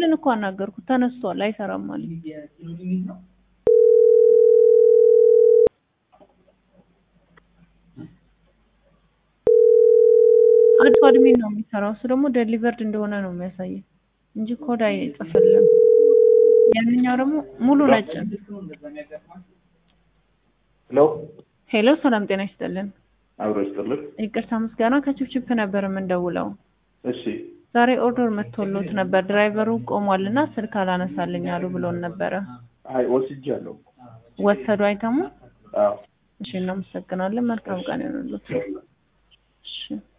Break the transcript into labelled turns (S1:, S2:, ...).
S1: ቴክኒሻልን እኮ አናገርኩት ተነስቷል አይሰራም ማለት አድሚን ነው የሚሰራው እሱ ደግሞ ዴሊቨርድ እንደሆነ ነው የሚያሳየው እንጂ ኮድ አይጽፍልም ያንኛው ደግሞ ሙሉ ነጭ ሄሎ ሰላም ጤና ይስጥልን
S2: አብሮ ይስጥልን
S1: ይቅርታ ምስጋና ከችፕችፕ ነበር የምንደውለው
S2: እሺ
S1: ዛሬ ኦርደር መጥቶሎት ነበር ድራይቨሩ ቆሟልና ስልክ አላነሳልኝ አሉ ብሎን ነበር
S2: አይ ወስጃለሁ
S1: ወሰዱ አይተሙ
S2: አዎ
S1: እሺ እናመሰግናለን መልካም ቀን ይሁንልዎት እሺ